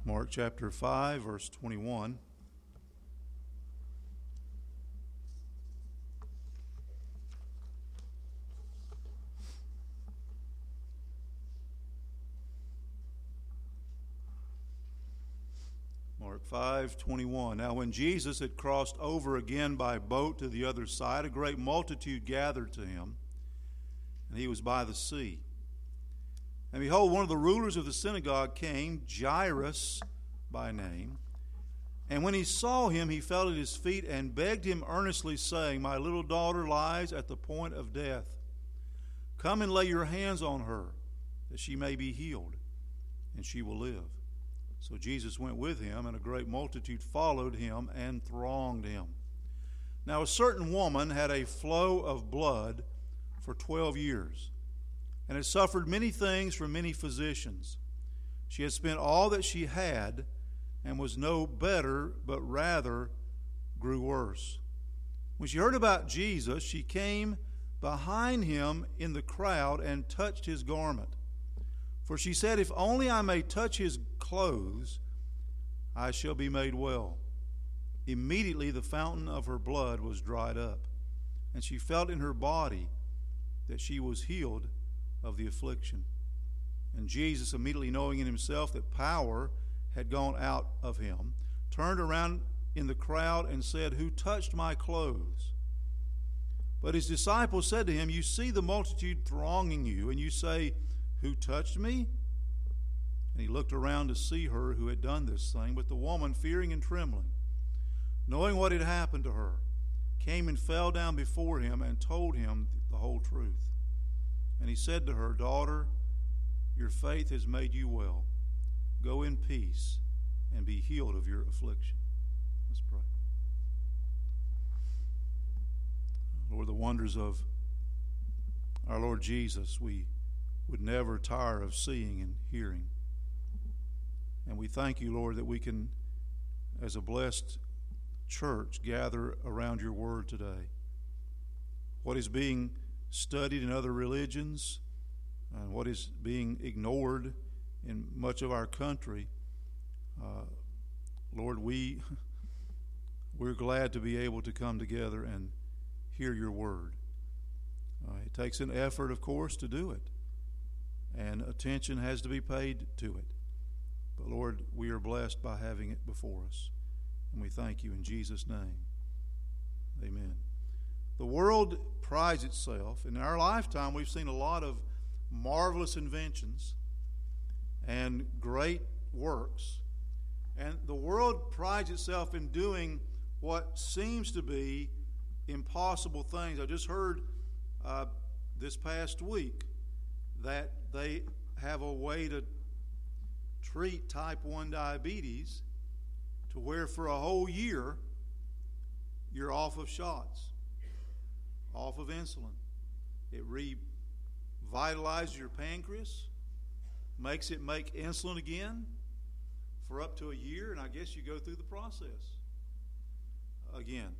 Mark chapter 5, verse 21. Mark 5:21. Now when Jesus had crossed over again by boat to the other side, a great multitude gathered to him, and he was by the sea. And behold, one of the rulers of the synagogue came, Jairus by name. And when he saw him, he fell at his feet and begged him earnestly, saying, My little daughter lies at the point of death. Come and lay your hands on her, that she may be healed, and she will live. So Jesus went with him, and a great multitude followed him and thronged him. Now a certain woman had a flow of blood for 12 years, and had suffered many things from many physicians. She had spent all that she had, and was no better, but rather grew worse. When she heard about Jesus, she came behind him in the crowd and touched his garment. For she said, If only I may touch his clothes, I shall be made well. Immediately the fountain of her blood was dried up, and she felt in her body that she was healed of the affliction. And Jesus, immediately knowing in himself that power had gone out of him, turned around in the crowd and said, Who touched my clothes? But his disciples said to him, You see the multitude thronging you, and you say, Who touched me? And he looked around to see her who had done this thing. But the woman, fearing and trembling, knowing what had happened to her, came and fell down before him and told him the whole truth. And he said to her, Daughter, your faith has made you well. Go in peace and be healed of your affliction. Let's pray. Lord, the wonders of our Lord Jesus, we would never tire of seeing and hearing. And we thank you, Lord, that we can, as a blessed church, gather around your word today. What is being studied in other religions and what is being ignored in much of our country, Lord, we're glad to be able to come together and hear your word. It takes an effort, of course, to do it, and attention has to be paid to it. But Lord, we are blessed by having it before us, and we thank you in Jesus' name. Amen. The world prides itself. In our lifetime, we've seen a lot of marvelous inventions and great works. And the world prides itself in doing what seems to be impossible things. I just heard this past week that they have a way to treat type 1 diabetes to where for a whole year you're off of shots, off of insulin. It revitalizes your pancreas, makes it make insulin again for up to a year, and I guess you go through the process again.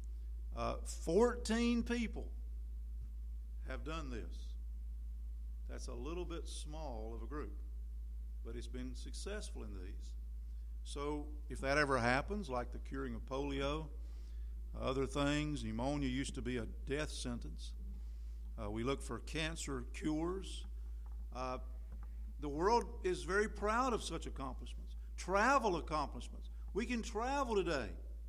14 people have done this. That's a little bit small of a group, but it's been successful in these. So if that ever happens, like the curing of polio, other things, pneumonia used to be a death sentence. We look for cancer cures. The world is very proud of such accomplishments. Travel accomplishments. We can travel today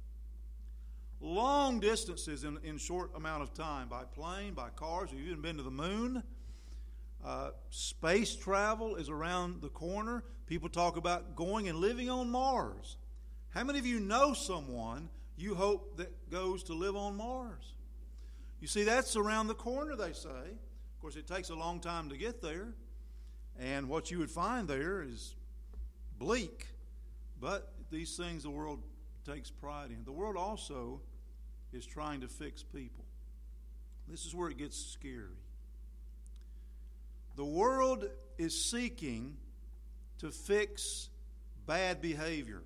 long distances in short amount of time by plane, by cars. We've even been to the moon. Space travel is around the corner. People talk about going and living on Mars. How many of you know someone you hope that goes to live on Mars? You see, that's around the corner, they say. Of course, it takes a long time to get there. And what you would find there is bleak. But these things the world takes pride in. The world also is trying to fix people. This is where it gets scary. The world is seeking to fix bad behavior.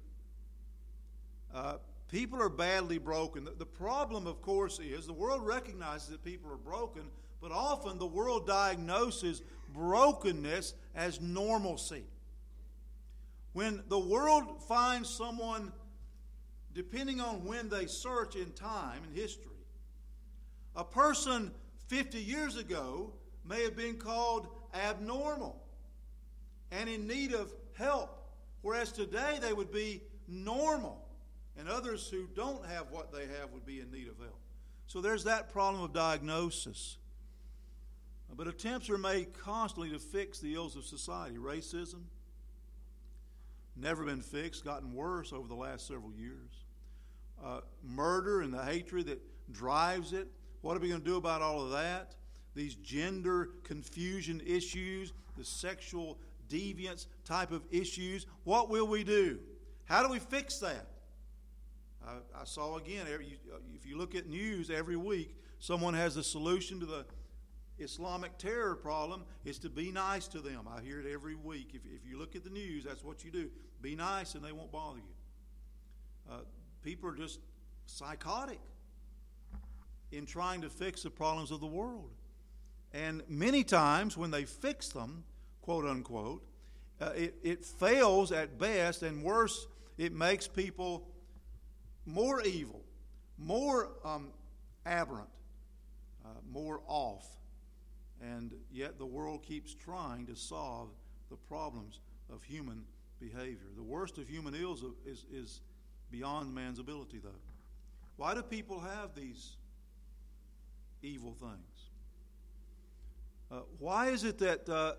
People are badly broken. The problem, of course, is the world recognizes that people are broken, but often the world diagnoses brokenness as normalcy. When the world finds someone, depending on when they search in time and history, a person 50 years ago may have been called abnormal and in need of help, whereas today they would be normal, and others who don't have what they have would be in need of help. So there's that problem of diagnosis. But attempts are made constantly to fix the ills of society. Racism, never been fixed, gotten worse over the last several years. Murder and the hatred that drives it. What are we going to do about all of that? These gender confusion issues, the sexual deviance type of issues. What will we do? How do we fix that? I saw again, if you look at news every week, someone has a solution to the Islamic terror problem. Is to be nice to them. I hear it every week. If you look at the news, that's what you do. Be nice and they won't bother you. People are just psychotic in trying to fix the problems of the world. And many times when they fix them, quote unquote, it fails at best, and worse, it makes people more evil, more aberrant, more off. And yet the world keeps trying to solve the problems of human behavior. The worst of human ills is beyond man's ability, though. Why do people have these evil things? Why is it that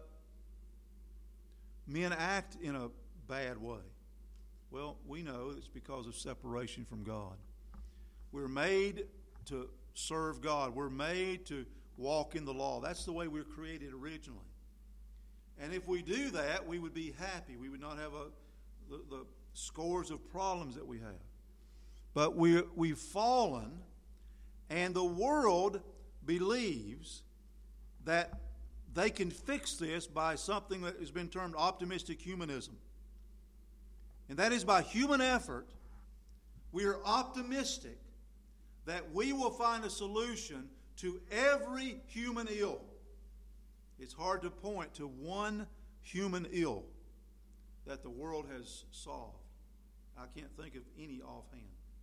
men act in a bad way? Well, we know it's because of separation from God. We're made to serve God. We're made to walk in the law. That's the way we were created originally. And if we do that, we would be happy. We would not have the scores of problems that we have. But we've fallen, and the world believes that they can fix this by something that has been termed optimistic humanism. And that is, by human effort, we are optimistic that we will find a solution to every human ill. It's hard to point to one human ill that the world has solved. I can't think of any offhand.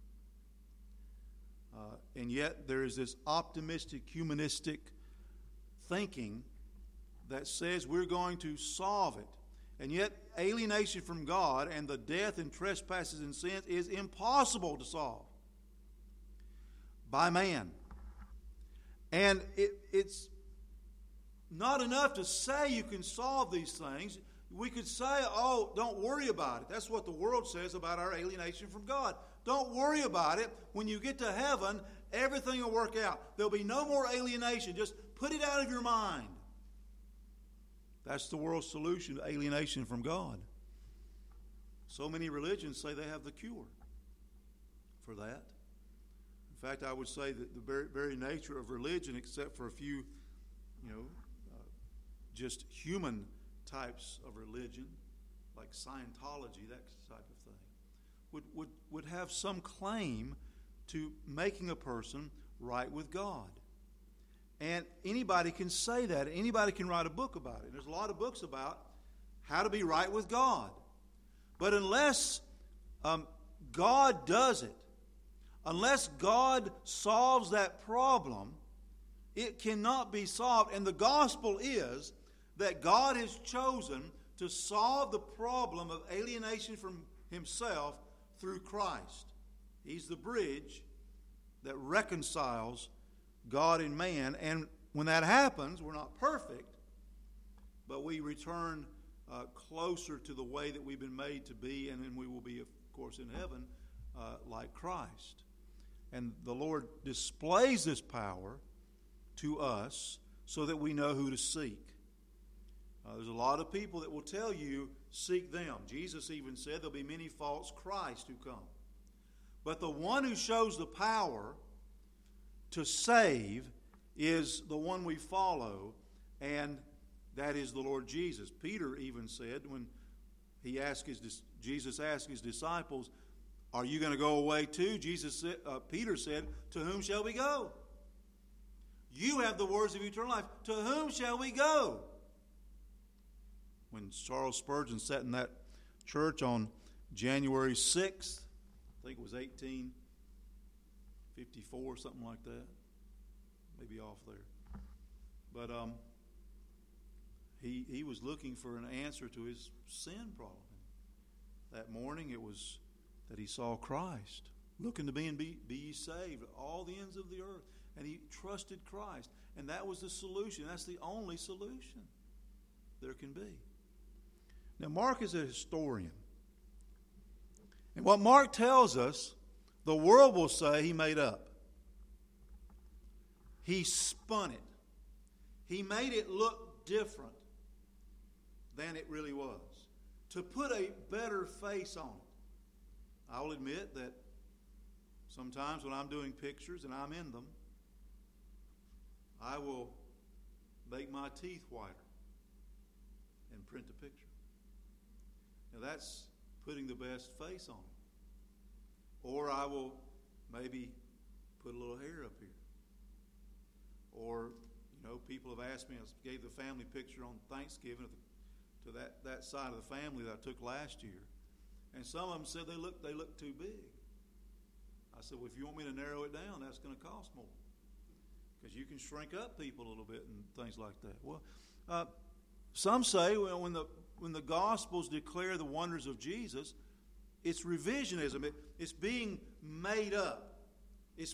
And yet there is this optimistic, humanistic thinking that says we're going to solve it. And yet alienation from God and the death and trespasses and sins is impossible to solve by man. And it's not enough to say you can solve these things. We could say, oh, don't worry about it. That's what the world says about our alienation from God. Don't worry about it. When you get to heaven, everything will work out. There'll be no more alienation. Just put it out of your mind. That's the world's solution to alienation from God. So many religions say they have the cure for that. In fact, I would say that the very nature of religion, except for a few, just human types of religion, like Scientology, that type of thing, would have some claim to making a person right with God. And anybody can say that. Anybody can write a book about it. There's a lot of books about how to be right with God. But unless God does it, unless God solves that problem, it cannot be solved. And the gospel is that God has chosen to solve the problem of alienation from Himself through Christ. He's the bridge that reconciles God and man. And when that happens, we're not perfect, but we return closer to the way that we've been made to be, and then we will be, of course, in heaven like Christ. And the Lord displays this power to us so that we know who to seek. There's a lot of people that will tell you, seek them. Jesus even said there'll be many false Christs who come. But the one who shows the power to save is the one we follow, and that is the Lord Jesus. Peter even said, when Jesus asked his disciples, are you going to go away too? Peter said, to whom shall we go? You have the words of eternal life. To whom shall we go? When Charles Spurgeon sat in that church on January 6th. I think it was 1854, something like that. Maybe off there. But he was looking for an answer to his sin problem. That morning it was that he saw Christ, looking to be ye saved, all the ends of the earth. And he trusted Christ. And that was the solution. That's the only solution there can be. Now, Mark is a historian. And what Mark tells us, the world will say he made up. He spun it. He made it look different than it really was, to put a better face on it. I'll admit that sometimes when I'm doing pictures and I'm in them, I will make my teeth whiter and print a picture. Now that's putting the best face on it. Or I will maybe put a little hair up here. Or, people have asked me, I gave the family picture on Thanksgiving to that side of the family that I took last year. And some of them said they look too big. I said, well, if you want me to narrow it down, that's going to cost more. Because you can shrink up people a little bit and things like that. Well, some say when the Gospels declare the wonders of Jesus, it's revisionism. It's being made up. It's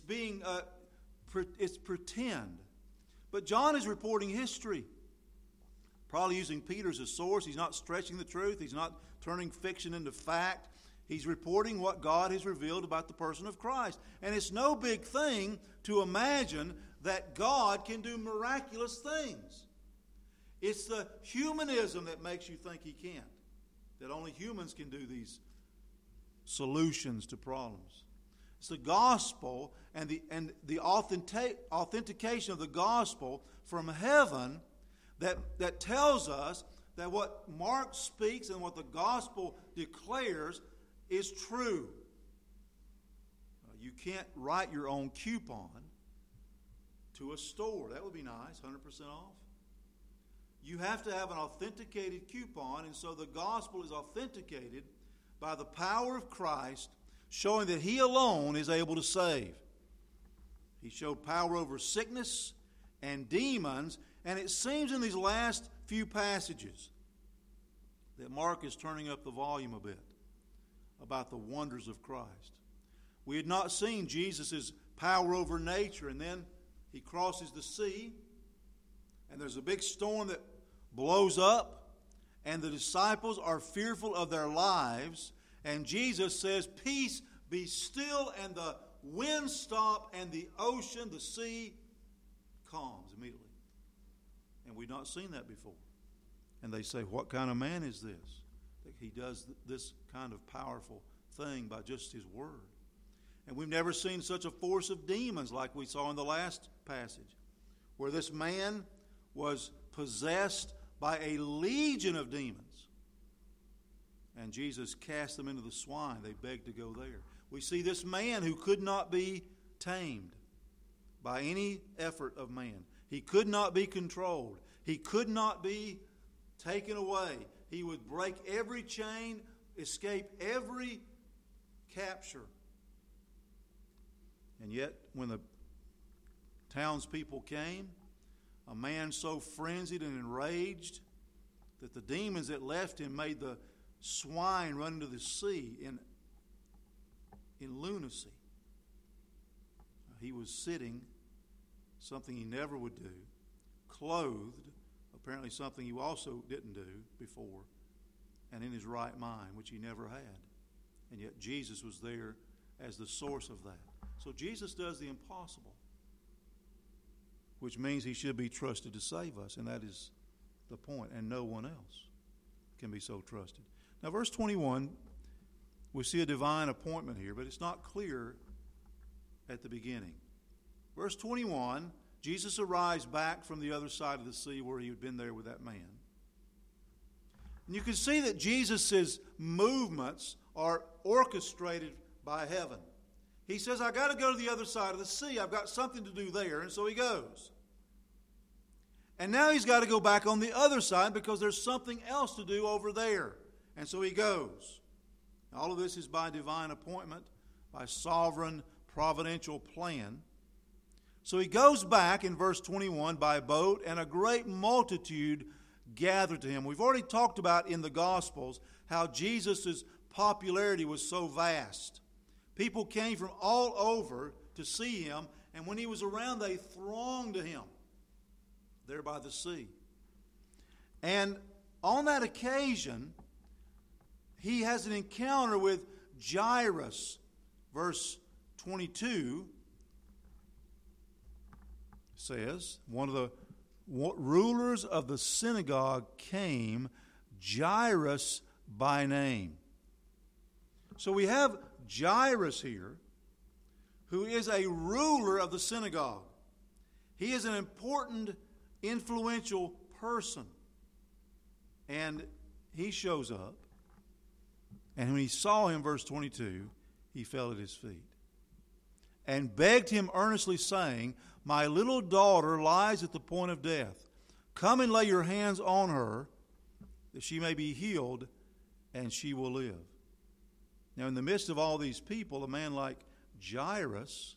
pretend. But John is reporting history. Probably using Peter as a source. He's not stretching the truth. He's not turning fiction into fact. He's reporting what God has revealed about the person of Christ. And it's no big thing to imagine that God can do miraculous things. It's the humanism that makes you think he can't. That only humans can do these solutions to problems. It's the gospel and the authentication of the gospel from heaven that tells us that what Mark speaks and what the gospel declares is true. You can't write your own coupon to a store. That would be nice, 100% off. You have to have an authenticated coupon, and so the gospel is authenticated by the power of Christ, showing that he alone is able to save. He showed power over sickness and demons, and it seems in these last few passages that Mark is turning up the volume a bit about the wonders of Christ. We had not seen Jesus' power over nature, and then he crosses the sea, and there's a big storm that blows up, and the disciples are fearful of their lives, and Jesus says, "Peace, be still," and the wind stopped, and the ocean, the sea, calms immediately. And we've not seen that before. And they say, what kind of man is this, that he does this kind of powerful thing by just his word? And we've never seen such a force of demons like we saw in the last passage, where this man was possessed by a legion of demons. And Jesus cast them into the swine. They begged to go there. We see this man who could not be tamed by any effort of man. He could not be controlled. He could not be taken away. He would break every chain, escape every capture. And yet, when the townspeople came, a man so frenzied and enraged that the demons that left him made the swine run into the sea in lunacy. He was sitting, something he never would do, clothed, apparently something he also didn't do before, and in his right mind, which he never had. And yet Jesus was there as the source of that. So Jesus does the impossible, which means he should be trusted to save us, and that is the point, and no one else can be so trusted. Now, verse 21, we see a divine appointment here, but it's not clear at the beginning. Verse 21, Jesus arrives back from the other side of the sea where he had been there with that man. And you can see that Jesus' movements are orchestrated by heaven. He says, I got to go to the other side of the sea. I've got something to do there. And so he goes. And now he's got to go back on the other side because there's something else to do over there. And so he goes. All of this is by divine appointment, by sovereign providential plan. So he goes back in verse 21 by boat, and a great multitude gathered to him. We've already talked about in the Gospels how Jesus' popularity was so vast. People came from all over to see him, and when he was around, they thronged to him there by the sea. And on that occasion, he has an encounter with Jairus. Verse 22 says, one of the rulers of the synagogue came, Jairus by name. So we have Jairus here, who is a ruler of the synagogue. He is an important, influential person. And he shows up. And when he saw him, verse 22, he fell at his feet and begged him earnestly, saying, My little daughter lies at the point of death. Come and lay your hands on her, that she may be healed, and she will live. Now, in the midst of all these people, a man like Jairus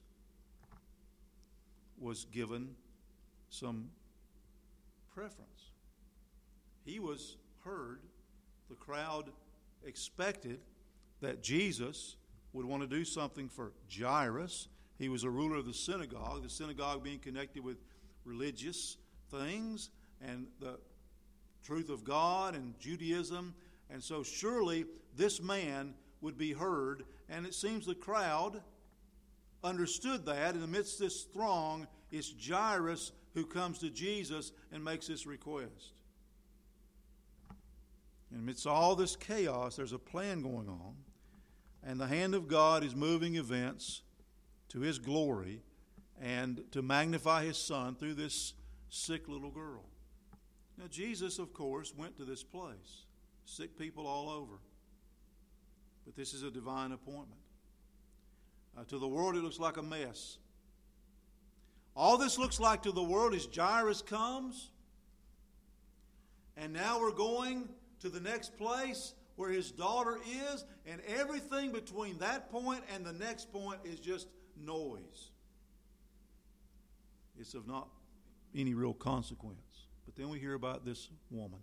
was given some preference. He was heard. The crowd expected that Jesus would want to do something for Jairus. He was a ruler of the synagogue being connected with religious things and the truth of God and Judaism. And so surely this man would be heard. And it seems the crowd understood that. In the midst of this throng, it's Jairus who comes to Jesus and makes this request. And amidst all this chaos, there's a plan going on. And the hand of God is moving events to His glory and to magnify His Son through this sick little girl. Now, Jesus, of course, went to this place. Sick people all over. But this is a divine appointment. To the world, it looks like a mess. All this looks like to the world is Jairus comes, and now we're going to the next place where his daughter is, and everything between that point and the next point is just noise. It's of not any real consequence. But then we hear about this woman.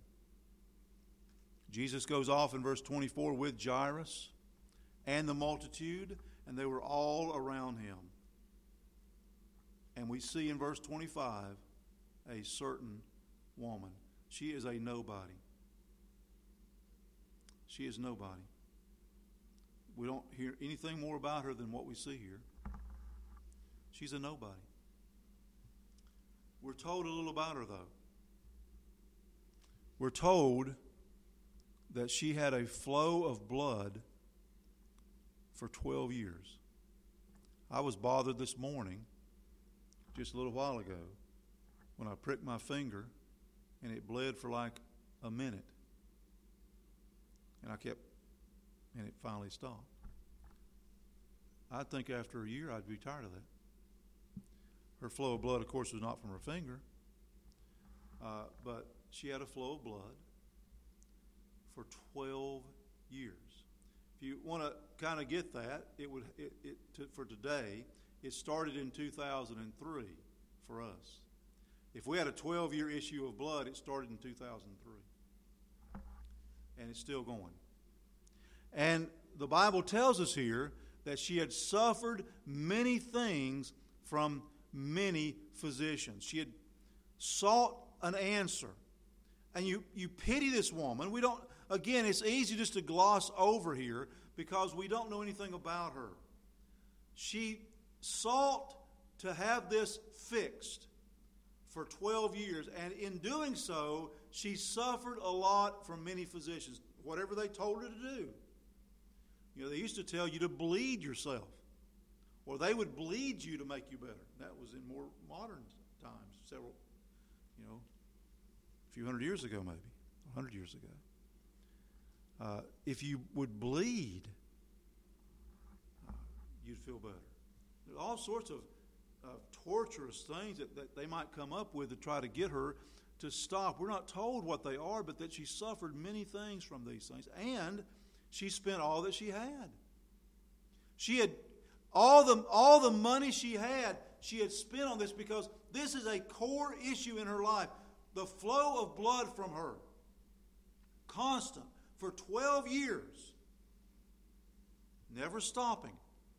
Jesus goes off in verse 24 with Jairus and the multitude, and they were all around him. And we see in verse 25 a certain woman. She is a nobody. She is nobody. We don't hear anything more about her than what we see here. She's a nobody. We're told a little about her, though. We're told that she had a flow of blood for 12 years. I was bothered this morning, just a little while ago, when I pricked my finger and it bled for like a minute. And and it finally stopped. I think after a year I'd be tired of that. Her flow of blood, of course, was not from her finger, but she had a flow of blood for 12 years. If you want to kind of get that, for today, it started in 2003 for us. If we had a 12-year issue of blood, it started in 2003. And it's still going. And the Bible tells us here that she had suffered many things from many physicians. She had sought an answer. And you pity this woman. Again, it's easy just to gloss over here because we don't know anything about her. She sought to have this fixed for 12 years. And in doing so, she suffered a lot from many physicians, whatever they told her to do. You know, they used to tell you to bleed yourself, or they would bleed you to make you better. That was in more modern times, a few hundred years ago maybe, 100 years ago. If you would bleed, you'd feel better. There's all sorts of torturous things that they might come up with to try to get her to stop. We're not told what they are, but that she suffered many things from these things. And she spent all that she had. She had all the money she had spent on this, because this is a core issue in her life. The flow of blood from her, constant, for 12 years, never stopping,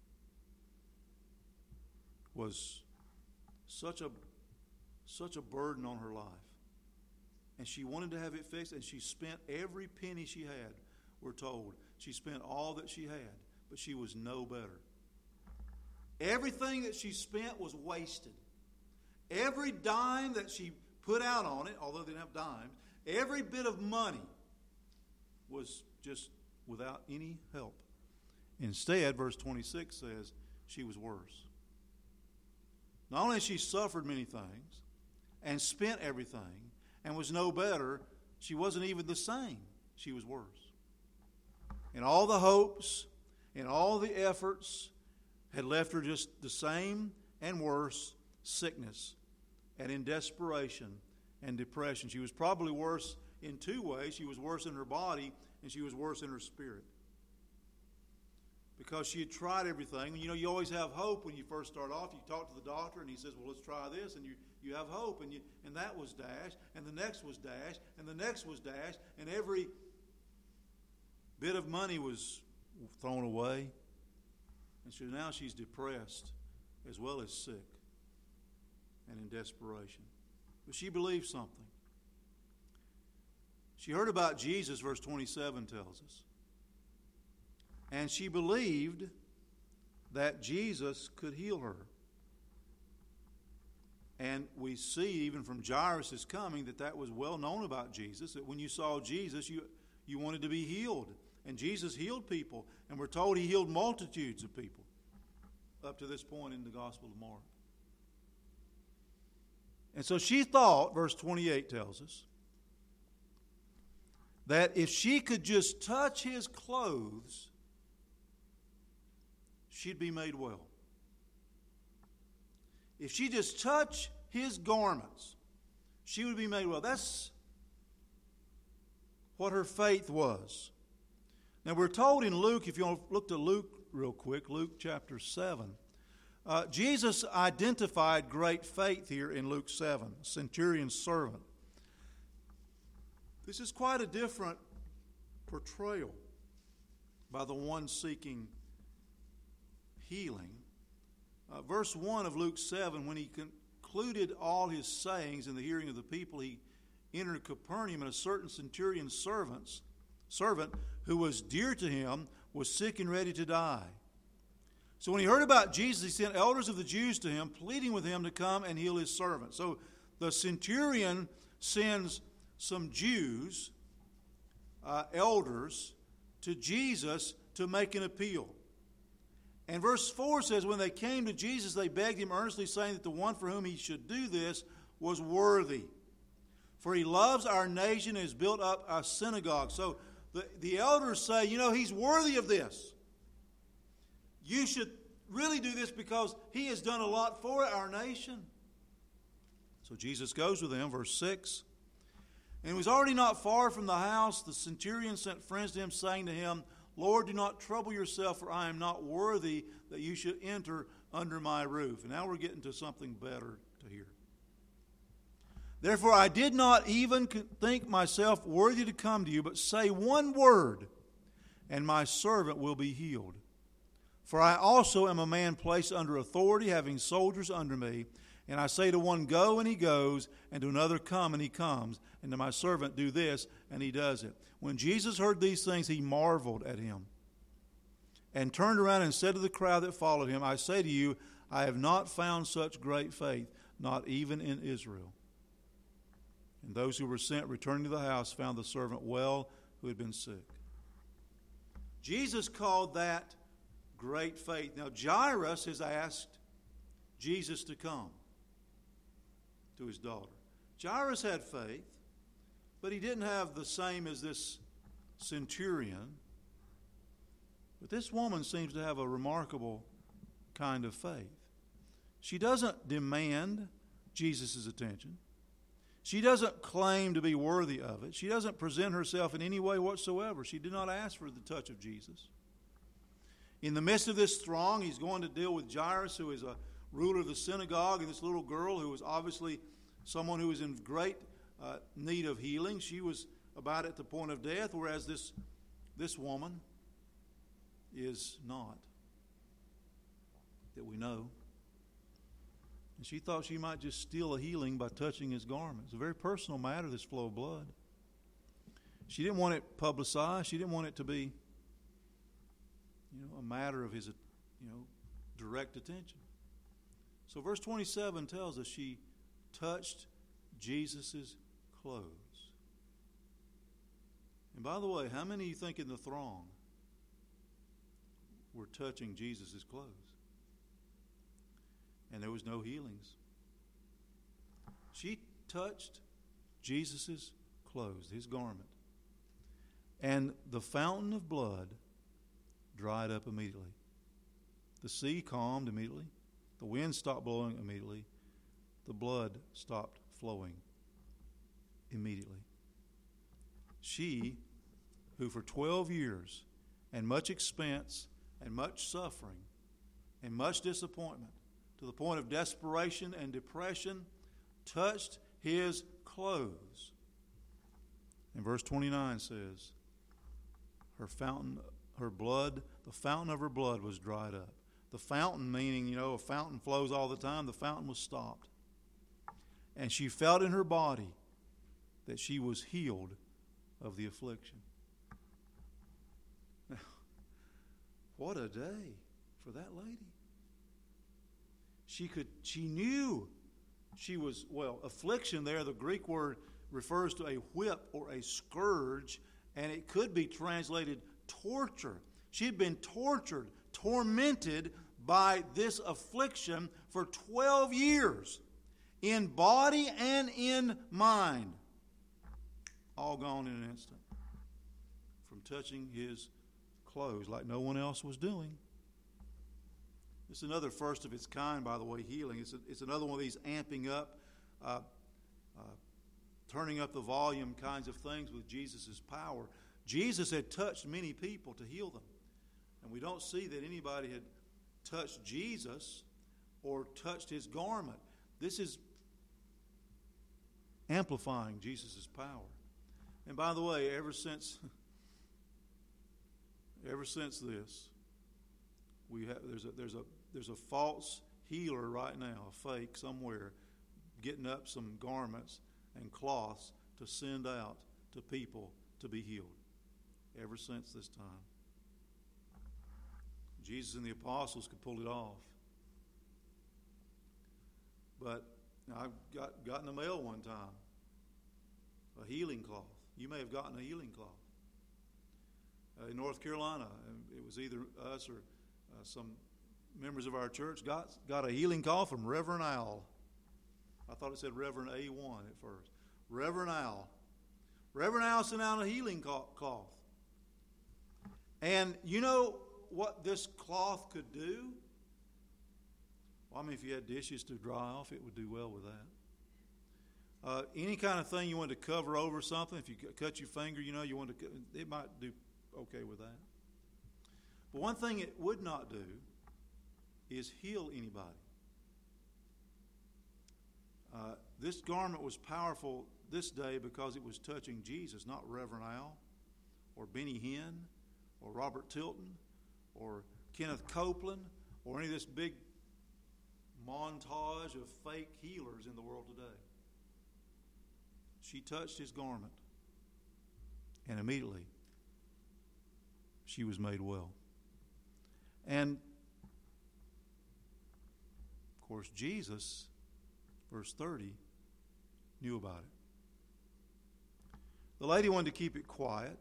was such a burden on her life. And she wanted to have it fixed, and she spent every penny she had, we're told. She spent all that she had, but she was no better. Everything that she spent was wasted. Every dime that she put out on it, although they didn't have dimes, every bit of money was just without any help. Instead, verse 26 says, she was worse. Not only she suffered many things and spent everything and was no better, she wasn't even the same. She was worse. And all the hopes and all the efforts had left her just the same and worse sickness and in desperation and depression. She was probably worse in two ways. She was worse in her body, and she was worse in her spirit. Because she had tried everything. You know, you always have hope when you first start off. You talk to the doctor, and he says, well, let's try this, and you have hope. And that was dashed, and the next was dashed, and the next was dashed, and every bit of money was thrown away. And so now she's depressed as well as sick and in desperation. But she believed something. She heard about Jesus, verse 27 tells us. And she believed that Jesus could heal her. And we see even from Jairus' coming that was well known about Jesus, that when you saw Jesus, you wanted to be healed. And Jesus healed people, and we're told he healed multitudes of people up to this point in the Gospel of Mark. And so she thought, verse 28 tells us, that if she could just touch his clothes, she'd be made well. If she just touched his garments, she would be made well. That's what her faith was. Now we're told in Luke, if you want to look to Luke real quick, Luke chapter 7, Jesus identified great faith here in Luke 7, centurion's servant. This is quite a different portrayal by the one seeking healing. Verse 1 of Luke 7, when he concluded all his sayings in the hearing of the people, he entered Capernaum, and a certain centurion's servant who was dear to him was sick and ready to die. So when he heard about Jesus, he sent elders of the Jews to him, pleading with him to come and heal his servant. So the centurion sends some Jews, elders, to Jesus to make an appeal. And verse 4 says, when they came to Jesus, they begged him earnestly, saying that the one for whom he should do this was worthy. For he loves our nation and has built up a synagogue. So the elders say, he's worthy of this. You should really do this because he has done a lot for our nation. So Jesus goes with them, verse 6. And he was already not far from the house. The centurion sent friends to him, saying to him, Lord, do not trouble yourself, for I am not worthy that you should enter under my roof. And now we're getting to something better to hear. Therefore I did not even think myself worthy to come to you, but say one word, and my servant will be healed. For I also am a man placed under authority, having soldiers under me. And I say to one, go, and he goes, and to another, come, and he comes, and to my servant, do this, and he does it. When Jesus heard these things, he marveled at him, and turned around and said to the crowd that followed him, I say to you, I have not found such great faith, not even in Israel. And those who were sent, returning to the house, found the servant well who had been sick. Jesus called that great faith. Now, Jairus has asked Jesus to come to his daughter. Jairus had faith, but he didn't have the same as this centurion. But this woman seems to have a remarkable kind of faith. She doesn't demand Jesus' attention. She doesn't claim to be worthy of it. She doesn't present herself in any way whatsoever. She did not ask for the touch of Jesus. In the midst of this throng, he's going to deal with Jairus, who is a ruler of the synagogue, and this little girl who was obviously someone who was in great need of healing. She was about at the point of death, whereas this woman is not, that we know. And she thought she might just steal a healing by touching his garment. It's a very personal matter, this flow of blood. She didn't want it publicized. She didn't want it to be, a matter of his, direct attention. So verse 27 tells us she touched Jesus' clothes. And by the way, how many of you think in the throng were touching Jesus' clothes? And there was no healings. She touched Jesus' clothes, his garment. And the fountain of blood dried up immediately. The sea calmed immediately. The wind stopped blowing immediately. The blood stopped flowing immediately. She, who for 12 years and much expense and much suffering and much disappointment, to the point of desperation and depression, touched his clothes. And verse 29 says, the fountain of her blood was dried up. The fountain meaning, a fountain flows all the time. The fountain was stopped. And she felt in her body that she was healed of the affliction. Now, what a day for that lady. She knew she was, affliction there, the Greek word refers to a whip or a scourge, and it could be translated torture. She had been tortured, tormented by this affliction for 12 years, in body and in mind. All gone in an instant from touching his clothes like no one else was doing. It's another first of its kind, by the way, healing. It's another one of these amping up, turning up the volume kinds of things with Jesus' power. Jesus had touched many people to heal them. And we don't see that anybody had touched Jesus or touched his garment. This is amplifying Jesus' power. And by the way, ever since this, there's a false healer right now, a fake somewhere, getting up some garments and cloths to send out to people to be healed. Ever since this time, Jesus and the apostles could pull it off. But I got in the mail one time a healing cloth. You may have gotten a healing cloth. In North Carolina, it was either us or some members of our church got a healing call from Reverend Al. I thought it said Reverend A1 at first. Reverend Al. Reverend Al sent out a healing cloth. And you know what this cloth could do? Well, if you had dishes to dry off, it would do well with that. Any kind of thing you want to cover over something, if you cut your finger, you want to, it might do okay with that. But one thing it would not do is heal anybody. This garment was powerful this day because it was touching Jesus, not Reverend Al or Benny Hinn or Robert Tilton or Kenneth Copeland or any of this big montage of fake healers in the world today. She touched his garment, and immediately she was made well. And of course, Jesus, verse 30, knew about it. The lady wanted to keep it quiet.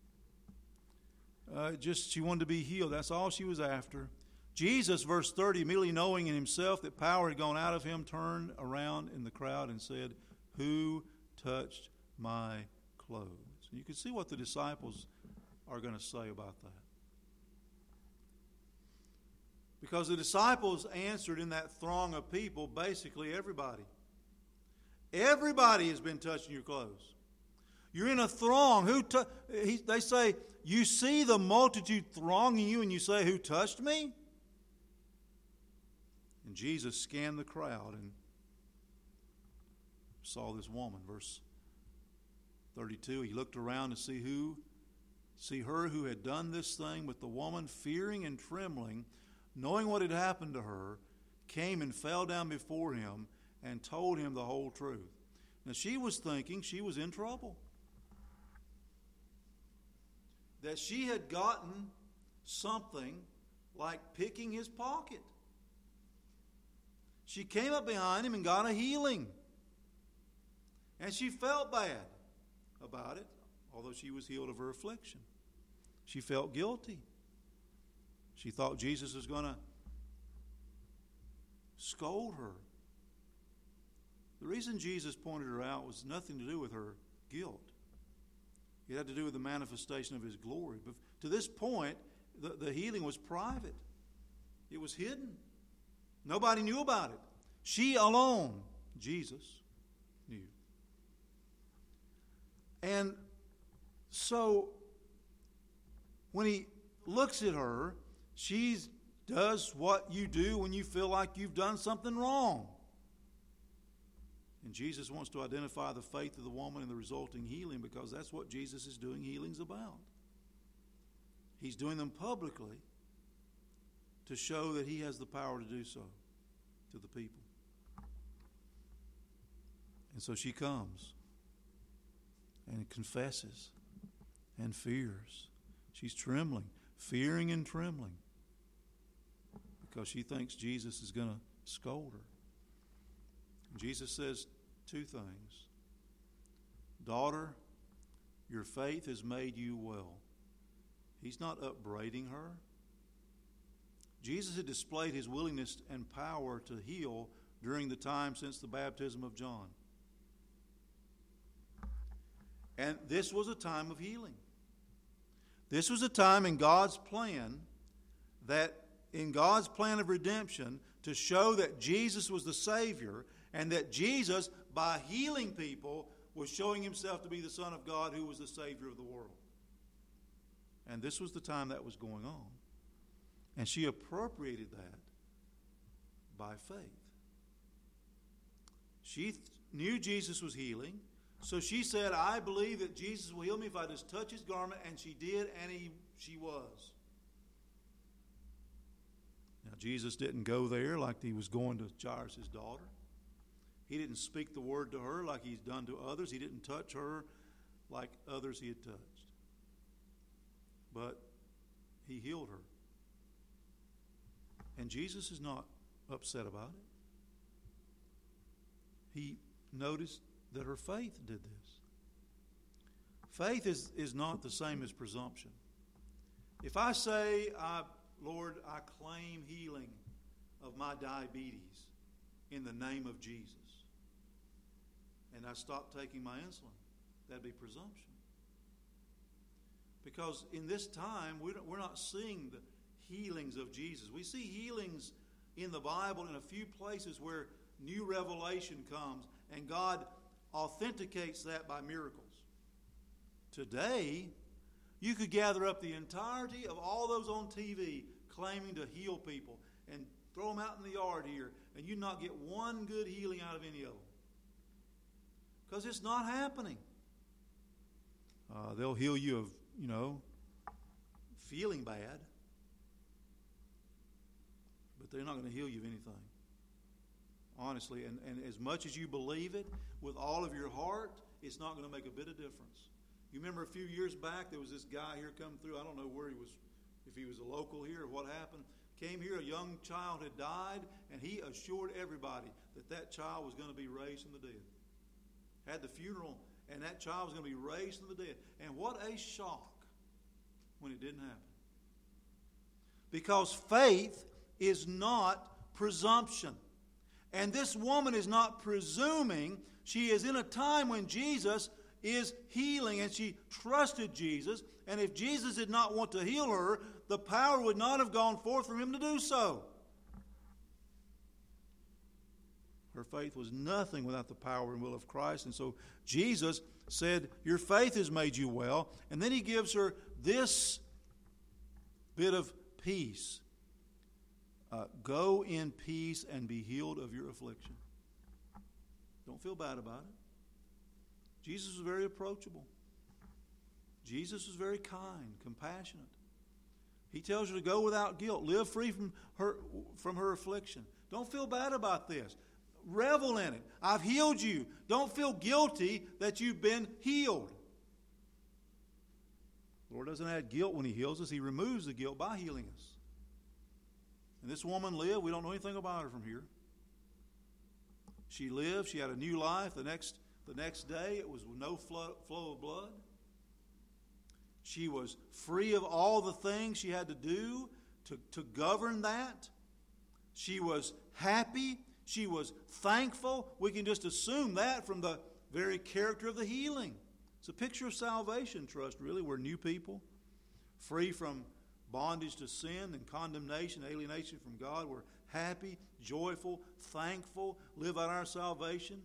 She wanted to be healed. That's all she was after. Jesus, verse 30, immediately knowing in himself that power had gone out of him, turned around in the crowd and said, "Who touched my clothes?" And you can see what the disciples are going to say about that. Because the disciples answered in that throng of people, basically everybody. Everybody has been touching your clothes. You're in a throng. They say, you see the multitude thronging you and you say, who touched me? And Jesus scanned the crowd and saw this woman. Verse 32, he looked around to see her who had done this thing, but the woman, fearing and trembling, knowing what had happened to her, came and fell down before him and told him the whole truth. Now she was thinking she was in trouble. That she had gotten something like picking his pocket. She came up behind him and got a healing. And she felt bad about it, although she was healed of her affliction. She felt guilty. She thought Jesus was going to scold her. The reason Jesus pointed her out was nothing to do with her guilt. It had to do with the manifestation of his glory. But to this point, the healing was private. It was hidden. Nobody knew about it. She alone, Jesus, knew. And so, when he looks at her, she does what you do when you feel like you've done something wrong. And Jesus wants to identify the faith of the woman and the resulting healing, because that's what Jesus is doing healings about. He's doing them publicly to show that he has the power to do so to the people. And so she comes and confesses and fears. She's trembling, fearing and trembling, because she thinks Jesus is going to scold her. And Jesus says two things. Daughter, your faith has made you well. He's not upbraiding her. Jesus had displayed his willingness and power to heal during the time since the baptism of John. And this was a time of healing. This was a time in God's plan of redemption, to show that Jesus was the Savior, and that Jesus, by healing people, was showing himself to be the Son of God who was the Savior of the world. And this was the time that was going on. And she appropriated that by faith. She knew Jesus was healing, so she said, I believe that Jesus will heal me if I just touch his garment, and she did, and she was. Now, Jesus didn't go there like he was going to Jairus' daughter. He didn't speak the word to her like he's done to others. He didn't touch her like others he had touched. But he healed her. And Jesus is not upset about it. He noticed that her faith did this. Faith is not the same as presumption. If I say, Lord, I claim healing of my diabetes in the name of Jesus, and I stop taking my insulin, that'd be presumption. Because in this time, we're not seeing the healings of Jesus. We see healings in the Bible in a few places where new revelation comes, and God authenticates that by miracles. Today, you could gather up the entirety of all those on TV claiming to heal people and throw them out in the yard here, and you'd not get one good healing out of any of them. Because it's not happening. They'll heal you of, feeling bad, but they're not going to heal you of anything. Honestly, and as much as you believe it with all of your heart, it's not going to make a bit of difference. You remember a few years back, there was this guy here coming through. I don't know where he was, if he was a local here or what happened. Came here, a young child had died, and he assured everybody that child was going to be raised from the dead. Had the funeral, and that child was going to be raised from the dead. And what a shock when it didn't happen. Because faith is not presumption. And this woman is not presuming. She is in a time when Jesus is healing, and she trusted Jesus. And if Jesus did not want to heal her, the power would not have gone forth from him to do so. Her faith was nothing without the power and will of Christ. And so Jesus said, your faith has made you well. And then he gives her this bit of peace. Go in peace and be healed of your affliction. Don't feel bad about it. Jesus was very approachable. Jesus was very kind, compassionate. He tells her to go without guilt. Live free from her affliction. Don't feel bad about this. Revel in it. I've healed you. Don't feel guilty that you've been healed. The Lord doesn't add guilt when he heals us. He removes the guilt by healing us. And this woman lived. We don't know anything about her from here. She lived. She had a new life. The next day, it was no flow of blood. She was free of all the things she had to do to govern that. She was happy. She was thankful. We can just assume that from the very character of the healing. It's a picture of salvation, trust, really. We're new people, free from bondage to sin and condemnation, alienation from God. We're happy, joyful, thankful, live out our salvation.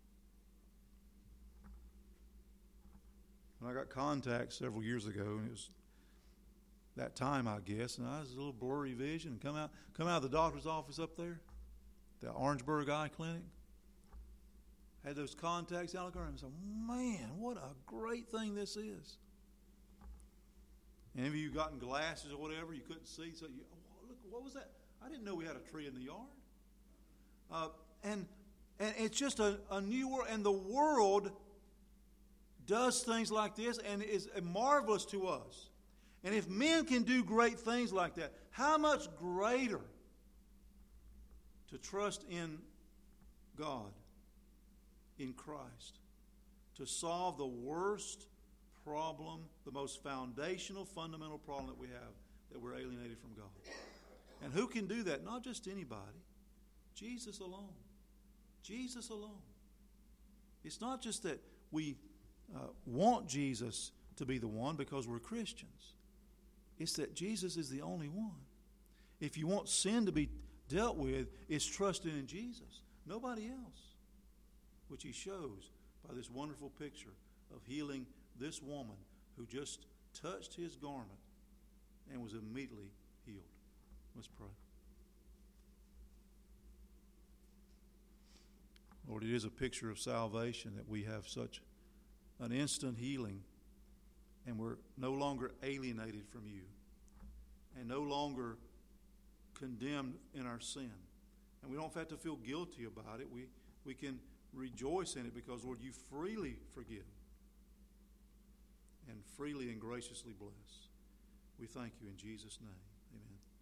When I got contact several years ago, and it was that time, I guess, and I was a little blurry vision, and come out of the doctor's office up there, the Orangeburg Eye Clinic. Had those contacts. I look around and said, man, what a great thing this is. Any of you gotten glasses or whatever, you couldn't see, so you, oh, look, what was that? I didn't know we had a tree in the yard. And it's just a new world, and the world does things like this and is marvelous to us. And if men can do great things like that, how much greater to trust in God, in Christ, to solve the worst problem, the most foundational, fundamental problem that we have, that we're alienated from God. And who can do that? Not just anybody. Jesus alone. Jesus alone. It's not just that we want Jesus to be the one because we're Christians. It's that Jesus is the only one. If you want sin to be dealt with, it's trusting in Jesus, nobody else, which he shows by this wonderful picture of healing this woman who just touched his garment and was immediately healed. Let's pray. Lord, it is a picture of salvation that we have such an instant healing, and we're no longer alienated from you and no longer condemned in our sin. And we don't have to feel guilty about it. We can rejoice in it because, Lord, you freely forgive and freely and graciously bless. We thank you in Jesus' name. Amen.